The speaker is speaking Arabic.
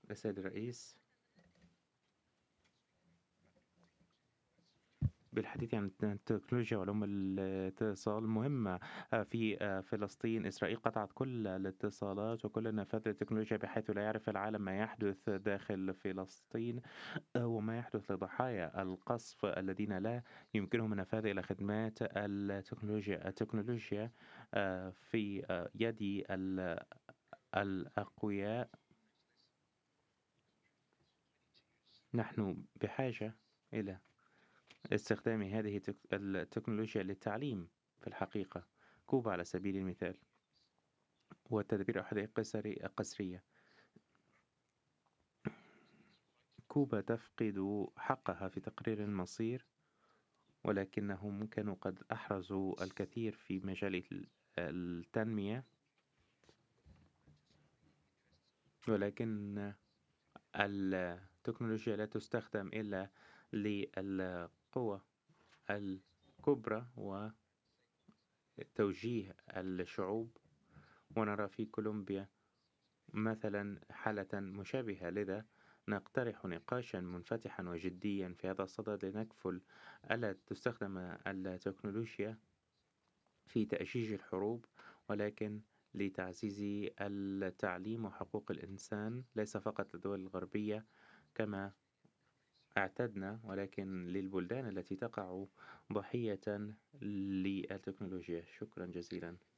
السيد الرئيس، بالحديث عن التكنولوجيا وعلوم الاتصال مهمة في فلسطين. إسرائيل قطعت كل الاتصالات وكل نفاذ التكنولوجيا بحيث لا يعرف العالم ما يحدث داخل فلسطين وما يحدث لضحايا القصف الذين لا يمكنهم النفاذ إلى خدمات التكنولوجيا في يد الأقوياء. نحن بحاجة إلى استخدام هذه التكنولوجيا للتعليم في الحقيقة. كوبا على سبيل المثال، وتدبير أحداث قسرية. كوبا تفقد حقها في تقرير المصير، ولكنهم كانوا قد أحرزوا الكثير في مجال التنمية، ولكن التكنولوجيا لا تستخدم إلا للقوى الكبرى وتوجيه الشعوب. ونرى في كولومبيا مثلا حالة مشابهة، لذا نقترح نقاشا منفتحا وجديا في هذا الصدد لنكفل ألا تستخدم التكنولوجيا في تأجيج الحروب، ولكن لتعزيز التعليم وحقوق الإنسان، ليس فقط للدول الغربية كما اعتدنا، ولكن للبلدان التي تقع ضحية للتكنولوجيا. شكرا جزيلا.